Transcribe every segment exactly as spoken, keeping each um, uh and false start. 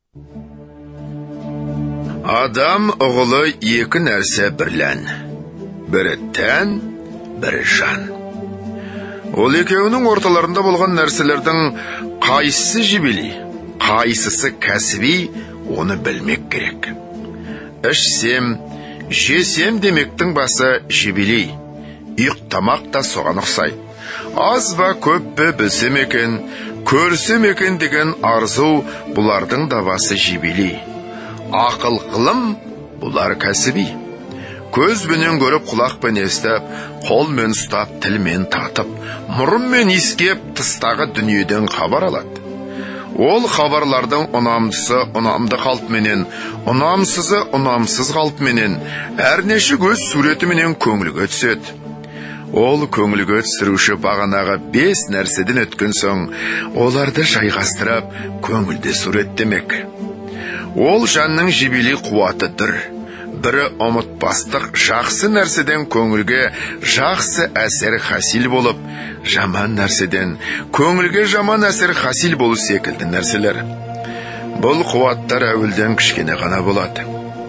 Адам ұғылы екі нәрсе бірлән. Бірі тән, бірі жан. Ол екеуінің орталарында болған нәрселердің қайсысы жебелей, қайсысы кәсіби, оны білмек керек. Ішсем, жесем демектің басы жебелей. Ұйықтамақ та соған ұқсайды. Аз ба көп бе білсем екен, көрсем екен деген арзу бұлардың да басы жебелей. Ақыл қылым бұлар кәсіби. Көзбенен көріп, құлақпен естіп, қолмен ұстап, тілмен татып, мұрынмен иіскеп, тыстағы дүниеден хабар алады. Ол хабарлардың ұнамдысы ұнамды қалпменен, ұнамсызы ұнамсыз қалпменен, әрнеше көз суретіменен көңілге түседі. Ол көңілге түсіруші бағанағы бес нәрседен өткен соң, оларды жайғастырып, көңілде суреттемек. Ол жанның жебелей қуаты дүр. Бірі ұмытпастық жақсы нәрседен көңілге жақсы әсер хасил болып, жаман нәрседен көңілге жаман әсер хасил болу секілді нәрселер. Бұл қуаттар әуелден кішкене ғана болады.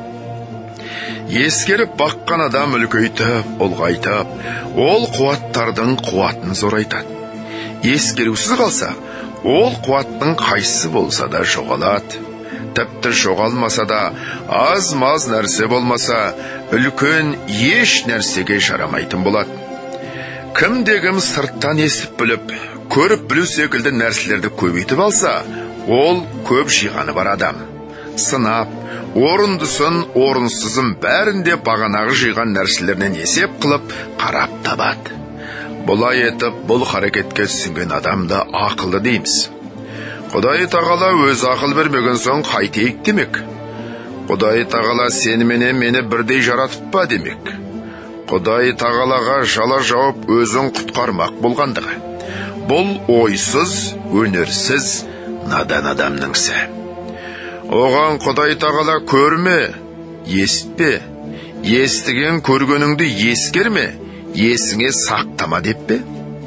Ескеріп баққан адам үлкейтіп, ұлғайтып, ол қуаттардың қуатын зорайтады. Ескерусіз қалса, ол қуаттың қайсысы болса да жоғалады. Тіпті жоғалмаса да, аз-маз нәрсе болмаса, үлкен еш нәрсеге жарамайтын болады. Кім-дегім сырттан естіп біліп, көріп білу секілді нәрселерді көбейтіп алса, ол көп жиғаны бар адам. Сынап, орындысын, орынсызын бәрінде бағанағы жиған нәрселерінен есеп қылып, қарап табады. Бұлай етіп, бұл харекетке түсінген адамды ақылды дейміз. Құдай тағала өз ақыл бермеген соң қайтейік демек. Құдай тағала сені менен мені бірдей жаратып па демек. Құдай тағалаға жала жауып өзін құтқармақ болғандығы. Бұл ойсыз, өнерсіз, надан адамның ісі. Оған Құдай тағала көрме, естпе, естіген көргеніңді ескерме, есіңе сақтама деп пе?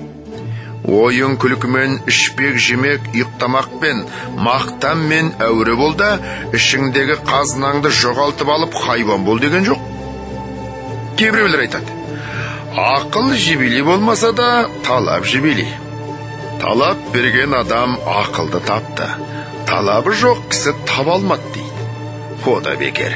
Ойын күлкімен, ішпек жемек, ұйықтамақпен, мақтанмен әуре бол да, ішіңдегі қазынаңды жоғалтып алып хайван бол деген жоқ. Кейбіреулер айтады, ақыл жебелей болмаса да, талап жебелей. Талап берген адам ақылды тапты, талабы жоқ кісі таба алмады дейді. О да бекер.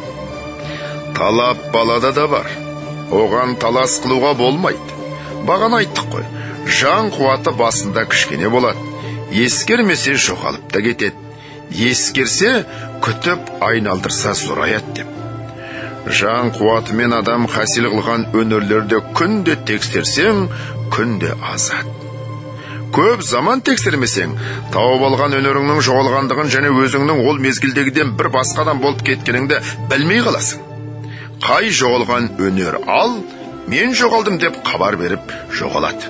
Талап балада да бар, оған талас қылуға болмайды. Бағана айттық қой, жан қуаты басында кішкене болады. Ескермесе жоғалып та кетеді. Ескерсе күтіп айналдырса зораят деп. Жан қуатымен адам хасил қылған өнерлерді күнде тексерсең, күнде азат. Көп заман тексермесең, тауып алған өнеріңнің жоғалғандығын және өзіңнің ол мезгілдегіден бір басқадан болып кеткеніңді білмей қаласың. Қай жоғалған өнер ал, мен жоғалдым деп хабар беріп жоғалады.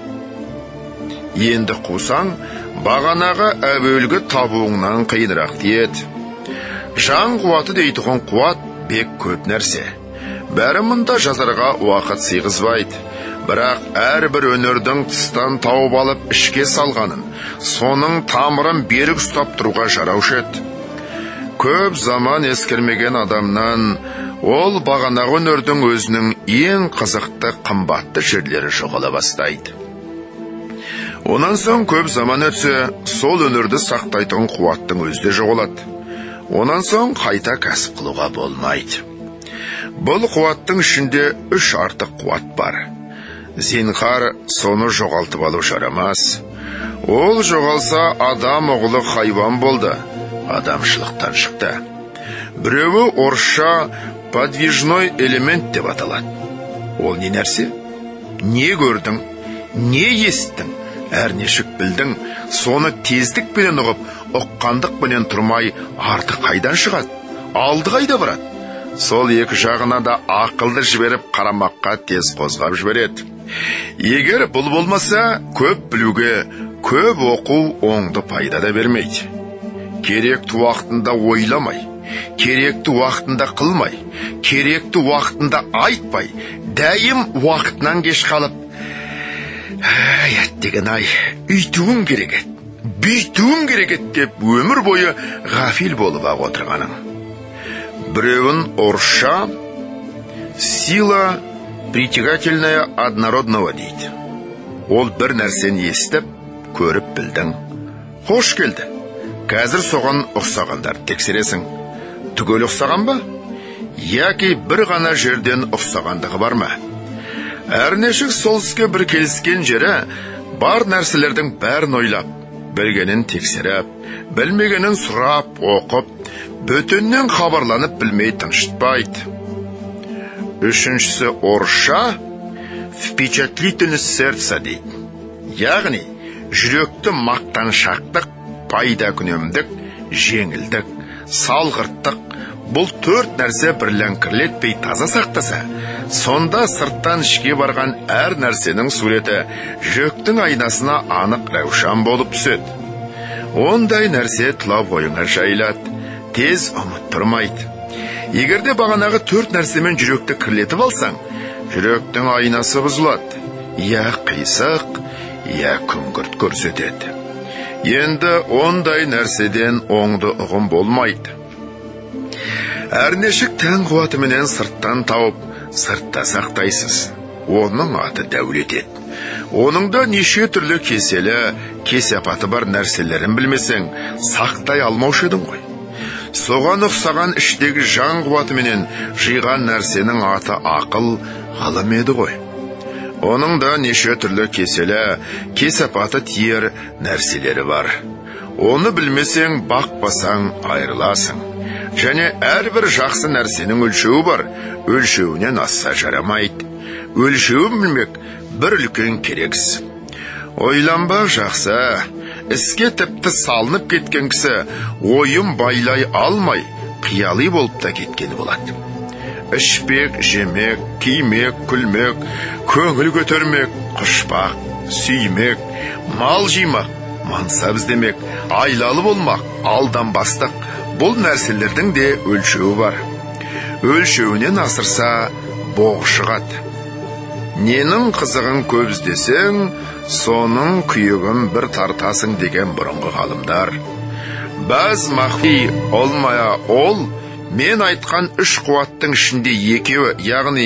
Енді қусаң, бағанағы әуелгі табуыңнан қиынырақ тиеді. Жан қуаты дейтұғын қуат бек көп нәрсе. Бәрі мұнда жазарға уақыт сыйғызбайды. Бірақ әрбір өнердің тыстан тауып алып ішке салғанын, соның тамырын берік ұстап тұруға жараушы еді. Көп заман ескермеген адамнан ол бағанағы өнердің өзінің ең қызықты, қымбатты жерлері жоғала бастайды. Онан соң көп заман өтсе, сол өнерді сақтайтын қуаттың өзде жоғалады. Онан соң қайта кәсіп қылуға болмайды. Бұл қуаттың ішінде үш артық қуат бар. Зинхар соны жоғалтып алу жарамас. Ол жоғалса, адам оғылы хайван болды, адамшылықтан шықты. Біреуі орысша подвижной элемент деп аталады. Ол не нәрсе? Не көрдің? Не естің? Әрнешік білдің, соны тездікпенен ұғып, ұққандықпенен тұрмай, арты қайдан шығады? Алды қайда барады? Сол екі жағына да ақылды жіберіп қарамаққа тез қозғап жібереді. Егер бұл болмаса, көп білуге, көп оқу оңды пайда да бермейді. Керекті уақытында ойламай, керекті уақытында қылмай, керекті уақытында айтпай, дәйім уақытынан кеш қалып, әйет деген ай, үйтуің керек еді. бүйтуім керек еді деп өмір бойы ғафил болып ақ отырғаның. Біреуін орысша сила притягательная однородного дейді. Ол бір нәрсені естіп, көріп білдің. Хош келді. Қазір соған ұқсағандар тексересің. Түгел ұқсаған ба? Яки бір ғана жерден ұқсағандығы бар ма? Әрнешік сол іске бір келіскен жері бар нәрселердің бәрін ойлап, білгенін тексеріп, білмегенін сұрап, оқып, бөтеннен хабарланып білмей тыншытпайды. Үшіншісі орысша впечатлительность сердца дейді. Яғни жүректі мақтаншақтық, пайда күнемдік, жеңілдік, салғырттық, бұл төрт нәрсе бірләңкірлетпей таза сақтаса, сонда сырттан ішке барған әр нәрсенің суреті жүректің айнасына анық рәушан болып түседі. Ондай нәрсе тұла бойыңа жайылады, тез ұмыттырмайды. Егерде бағанағы төрт нәрсемен жүректі кірлетіп алсаң, жүректің айнасы бұзылады, я қисық, я күңгірт көрсетеді. Енді ондай нәрседен оңды ұғым болмайды. Әрнешік тән қуатыменен сырттан тауып, сыртта сақтайсыз. Оның аты дәулет еді. Оныңда неше түрлі кеселі, кесапаты бар нәрселерін білмесең, сақтай алмаушы едің ғой. Соған ұқсаған іштегі жан қуатыменен жиған нәрсенің аты ақыл, ғылым еді ғой. Оның да неше түрлі кеселі, кесапаты тиер нәрселері бар. Оны білмесең, бақпасаң айырыласың. Және әрбір жақсы нәрсенің өлшеуі бар, өлшеуінен асса жарамайды. Өлшеуін білмек бір үлкен керексіз. Ойланба жақсы, іске тіпті салынып кеткен кісі ойым байлай алмай, қиялы болып та кеткені болады. Ішпек, жемек, кимек, күлмек, көңіл көтермек, құшпақ, сүймек, мал жимақ, мансап іздемек, айлалы болмақ, алданбастық, бұл нәрселердің де өлшеуі бар. Өлшеуінен асырса боғы шығады. Ненің қызығын көп іздесең, соның күйігін бір тартасың деген бұрынғы ғалымдар. Бәз махфи олмая ол, мен айтқан үш қуаттың ішінде екеуі, яғни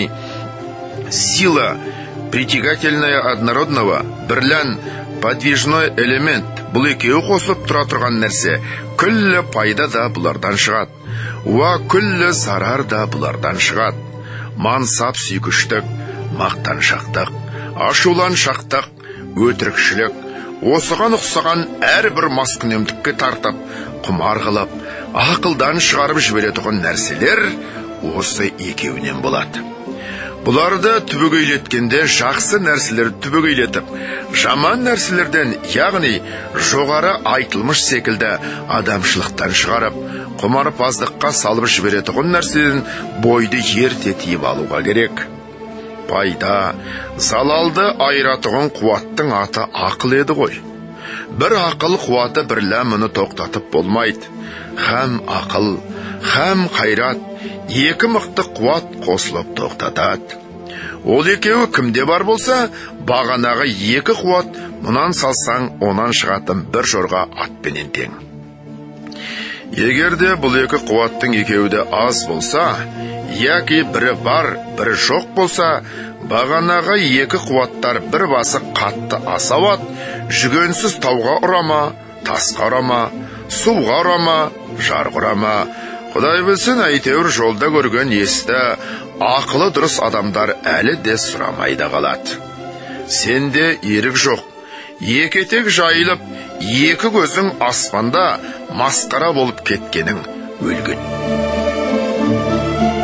сила притягательная однородного, бірлән подвижной элемент, бұл екеуі қосылып тұра тұрған нәрсе, күллі пайда да бұлардан шығады. Уа күллі зарар да бұлардан шығады. Мансап сүйгіштік, мақтаншақтық, ашуланшақтық, өтірікшілік, осыған ұқсаған әрбір маскүнемдікке тартып, құмар қылып, ақылдан шығарып жіберетұғын нәрселер осы екеуінен болады. Бұларды түбегейлеткенде жақсы нәрселер түбегейлетіп, жаман нәрселерден, яғни жоғары айтылмыш секілді адамшылықтан шығарып, құмарпаздыққа салып жіберетұғын нәрседен бойды ерте тиіп алуға керек. Пайда, залалды айратығын қуаттың аты ақыл еді ғой. Бір ақыл қуаты бірлә мұны тоқтатып болмайды. Хәм ақыл, хәм қайрат, екі мықты қуат қосылып тоқтатады. Ол екеуі кімде бар болса, бағанағы екі қуат мұнан салсаң, онан шығатын бір жорға атпенен тең. Егерде бұл екі қуаттың екеуі де аз болса, яки бірі бар, бірі жоқ болса, бағанағы екі қуаттар бір басы қатты асауат, жүгенсіз тауға ұрама, тасқа ұрама, суға ұрама, жарғы ұрама. Құдай білсін, әйтеуір жолда көрген есті, ақылы дұрыс адамдар әлі де сұрамайда қалады. Сенде ерік жоқ, екі етек жайылып, екі көзің аспанда масқара болып кеткенің өлген.